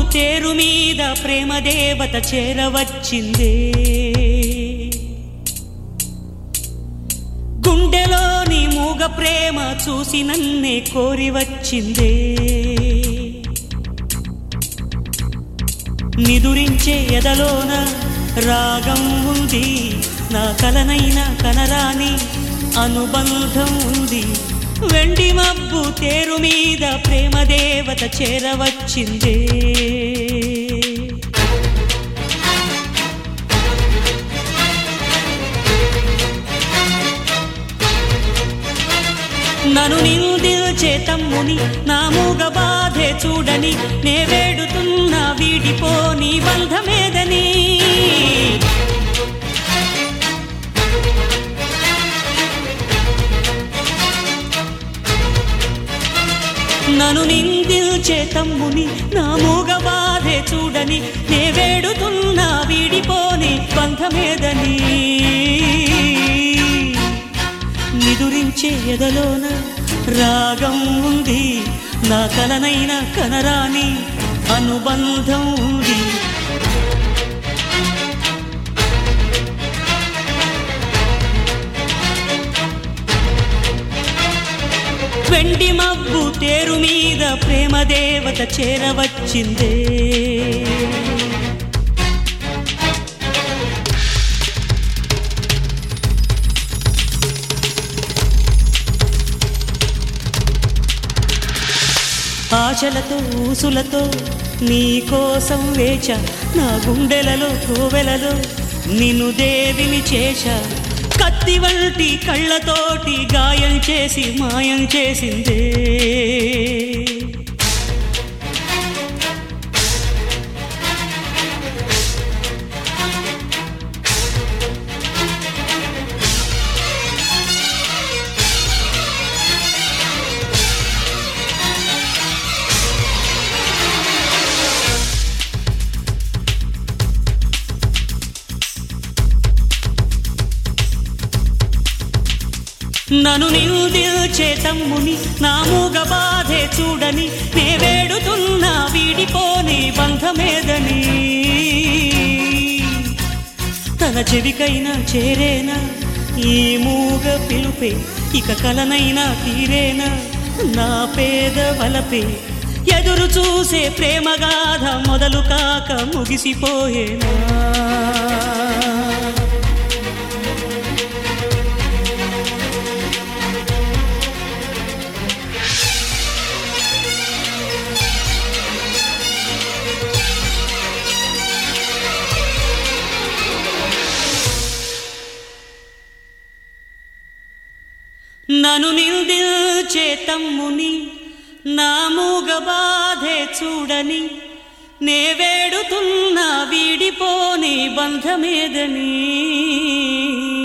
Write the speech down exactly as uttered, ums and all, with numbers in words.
తేరు మీద ప్రేమ దేవత చేరవచ్చిందే. గుండెలోని మూగ ప్రేమ చూసి నన్నే కోరి వచ్చిందే. నిదురించే ఎదలోన రాగం ఉంది, నా కలనైన కనరాని అనుబంధం ఉంది. వెండి మబ్బు తేరు మీద ప్రేమ దేవత చేరవచ్చిందే. నన్ను నిందిల్చే తమ్ముని నా మూగ బాధే చూడని, నే వేడుతున్నా వీడిపోని బంధమేదని. నన్ను నిందిల్చే తమ్ముని నా మూగ బాధే చూడని, నే వేడుతున్నా వీడిపోని బంధమేదని. నిదురించే ఎదలోన రాగం ఉంది, నా కలనైన కనరాని అనుబంధం ఉంది. వెండి మబ్బు తేరు మీద ప్రేమ దేవత చేరవచ్చిందే. ఆశలతో ఊసులతో నీ కోసం వేచ, నా గుండెలలో కోవెలలో నిన్ను దేవిని చేశ. కత్తి వంటి కళ్ళతోటి గాయం చేసి మాయం చేసిందే. నన్ను నిందిల్చే తమ్ముని నా మూగ బాధే చూడని, నే వేడుతున్నా వీడిపోని బంధమేదని. తన చెవికైనా చేరేనా ఈ మూగ పిలుపే, ఇక కలనైనా తీరేనా నా పేద వలపే. ఎదురు చూసే ప్రేమగాథ మొదలు కాక ముగిసిపోయేనా. నన్ను నిందిల్చే తమ్ముని నా మూగ బాధే చూడని, నే వేడుతున్నా వీడిపోని బంధమేదని.